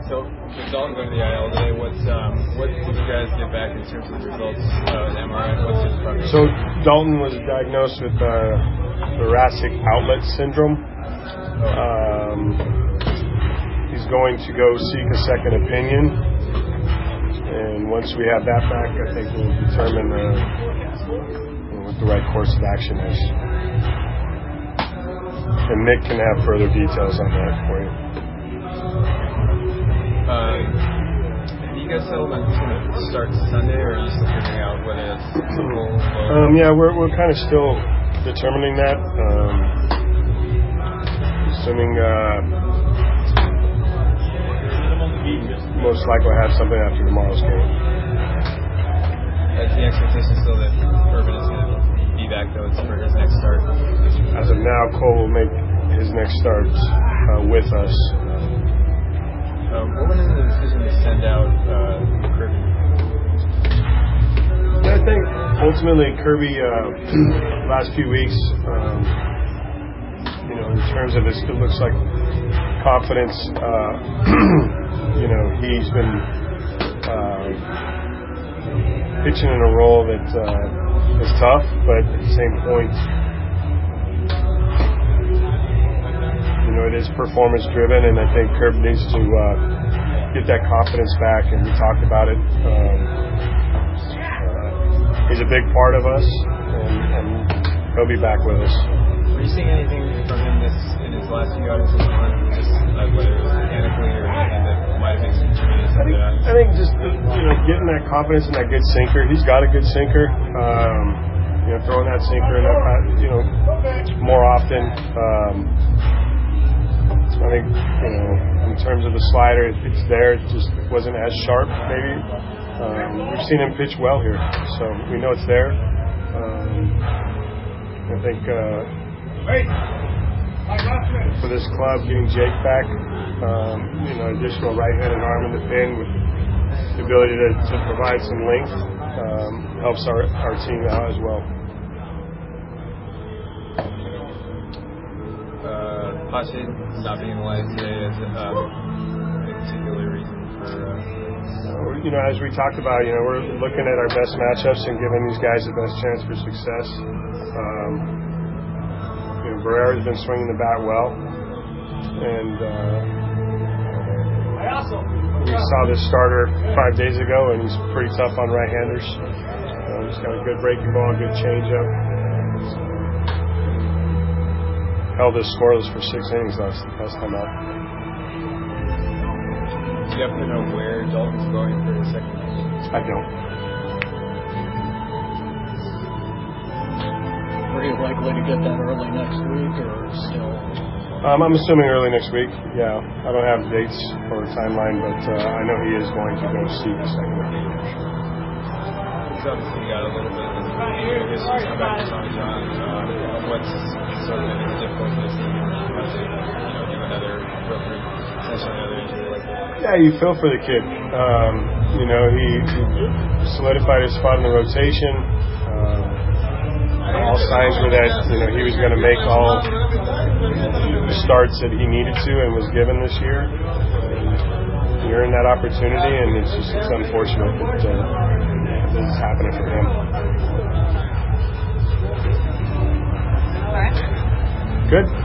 So, with Dalton going to the IL today, what did you guys get back in terms of the results of the MRI? What's his progress? So, Dalton was diagnosed with thoracic outlet syndrome. He's going to go seek a second opinion, and once we have that back, I think we'll determine what the right course of action is. And Nick can have further details on that for you. Have you guys settled on who's going to start Sunday, or are you still figuring out whether it's full? Yeah, we're kind of still determining that. Assuming most likely we'll have something after tomorrow's game. Is the expectation still that Urban is going to be back, though, for his next start? As of now, Cole will make his next start with us. What went into the decision to send out Kirby? I think ultimately Kirby, last few weeks, in terms of his, it looks like confidence. He's been pitching in a role that is tough, but at the same point, it is performance driven, and I think Kirby needs to get that confidence back, and we talked about it. He's a big part of us, and he'll be back with us. Were you seeing anything from him in his last few outings this month, just whether it was mechanically or anything that might have been contributing to something? I think just getting that confidence and that good sinker. He's got a good sinker. Throwing that sinker in that, more often. I think, in terms of the slider, it's there. It just wasn't as sharp, maybe. We've seen him pitch well here, so we know it's there. I think for this club, getting Jake back, additional right-handed arm in the pin with the ability to provide some length helps our team out as well. Pache not being in the lineup today is a particular reason for... as we talked about, we're looking at our best matchups and giving these guys the best chance for success. Barrera's been swinging the bat well, and we saw this starter 5 days ago, and he's pretty tough on right-handers. He's got a good breaking ball, good changeup. Held us scoreless for 6 innings last time out. Do you happen to know where Dalton's going for his second pitch? I don't. Are you likely to get that early next week, or still? I'm assuming early next week. Yeah, I don't have dates or a timeline, but I know he is going to go seek a second opinion. He's obviously got a little bit of history come back to Tommy John. What's sort of been difficult for this team to do another potentially another injury like that? Yeah, you feel for the kid. He solidified his spot in the rotation. All signs were that he was going to make all the starts that he needed to and was given this year. You're in that opportunity, and it's unfortunate that this is happening for him. Good.